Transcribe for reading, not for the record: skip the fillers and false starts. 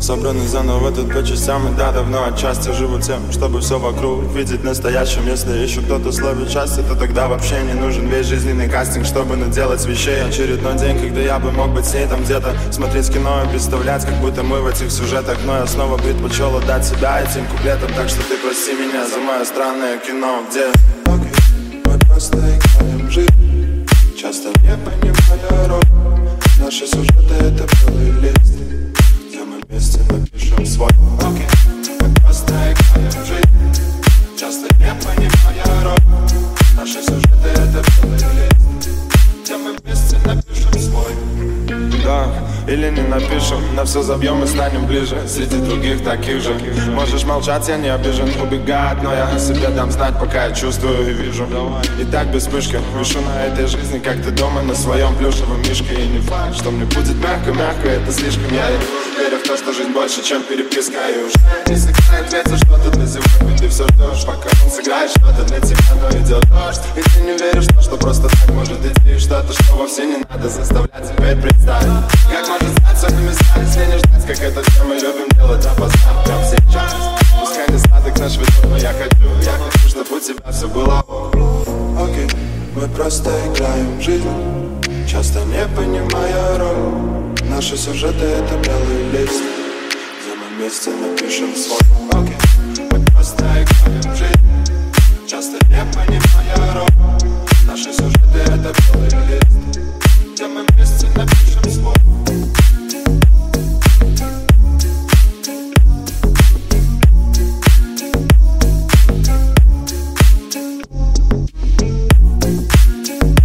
Собраны заново тут по частям, и да, давно отчасти живу тем, чтобы все вокруг видеть настоящим. Если еще кто-то словит счастье, то тогда вообще не нужен весь жизненный кастинг, чтобы наделать вещей. Очередной день, когда я бы мог быть с ней там где-то, смотреть кино и представлять, как будто мы в этих сюжетах. Но я снова предпочел отдать себя этим куплетам, так что ты прости меня за мое странное кино, где мы просто играем жизнь, часто не понимая роль. Наши сюжеты — это белый лист, где мы вместе напишем свой. Мы просто играем жизнь, часто не понимая роль. Наши сюжеты — это белый лист, где мы вместе напишем свой. Да, или не напишем, на все забьем и станем ближе среди других таких же. Можешь молчать, я не обижен, убегать, но я о себе дам знать, пока я чувствую и вижу. И так без вспышки вишу на этой жизни, как ты дома на своем плюшевом мишке. И не факт, что мне будет мягко-мягко, это слишком. Я верю в то, что жизнь больше, чем переписка. И уже не сыграет ветер что-то для сегодня. Ты все ждешь, пока он сыграет что-то для тебя, но идет дождь. И ты не веришь в то, что просто так может идти. Что-то, что вовсе не надо заставлять теперь представить. Как может стать сотнями места, если не ждать, как это все мы любим делать опоздать прямо сейчас. Пускай недостаток наш ведет, но я хочу, чтобы у тебя все было окей. Мы просто играем жизнь, часто не понимая роль. Наши сюжеты — это белый лист, где мы вместе напишем свой. Окей. Мы просто играем жизнь,